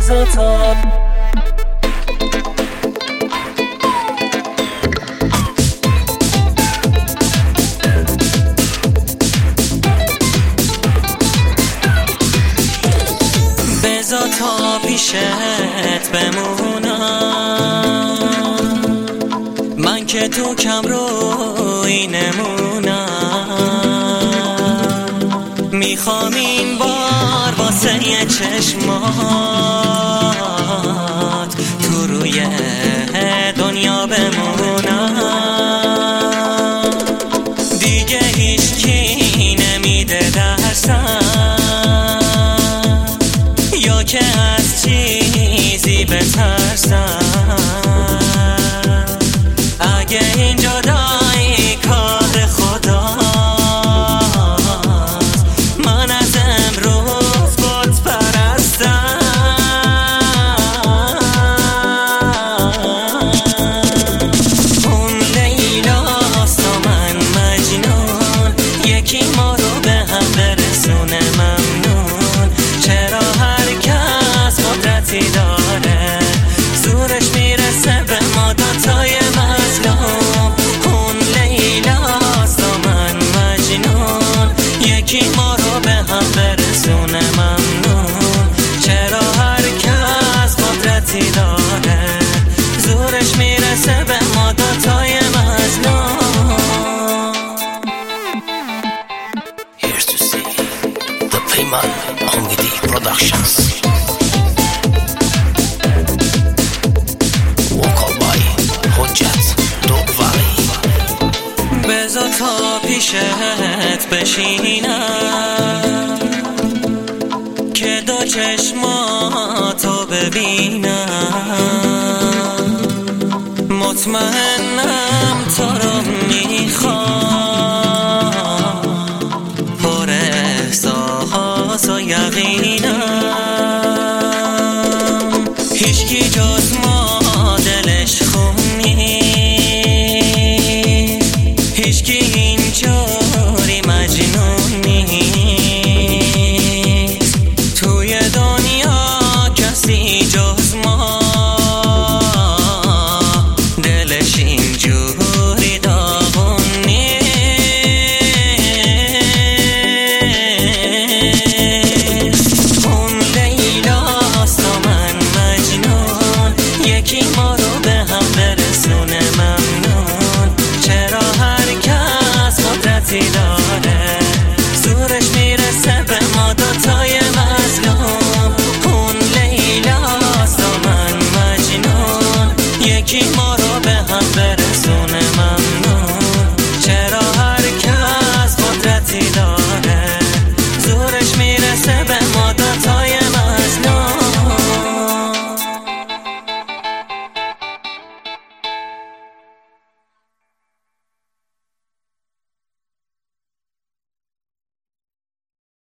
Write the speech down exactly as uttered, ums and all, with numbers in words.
بزاتا بزا تا پیشت بمونم، من که تو کم روی نمونم. میخوام این بار واسه یه چشمات تو روی دنیا بمونم. دیگه هیچ کی نمیده درسم یا که از چیزی بترسم. اگه این جدایی کار خداست، من از امروز بت پرستم. اون لیلاست و من مجنون، یکی ما رو به هم برسونه ممنون. چرا هر کس قدرتی داره زورش میرسه به ما دوتای مظلوم. اون لیلاست و من مجنون، یکی ما رو به هم برسونه ممنون. چرا هر کس قدرتی داره زورش میرسه به ما دوتای مظلوم. Here's to see the Payman Hongidi Productions. بزا تا پیشت بشینم که دو چشماتو ببینم. مطمئنم تو رو میخوام، پر احساس و یقینم. هیچکی جز ما دلش خون نیست، هیچکی اینجوری مجنون نیست. توی دنیا کسی جز ما دلش اینجوری داغون نیست. اون لیلاست و من مجنون، یکی ما رو به هم برسونه ممنون. چرا هر کس قدرتی داره زورش میرسه به ما دوتای مظلوم. اون لیلاست و من مجنون، یکی ما رو به هم برسونه ممنون.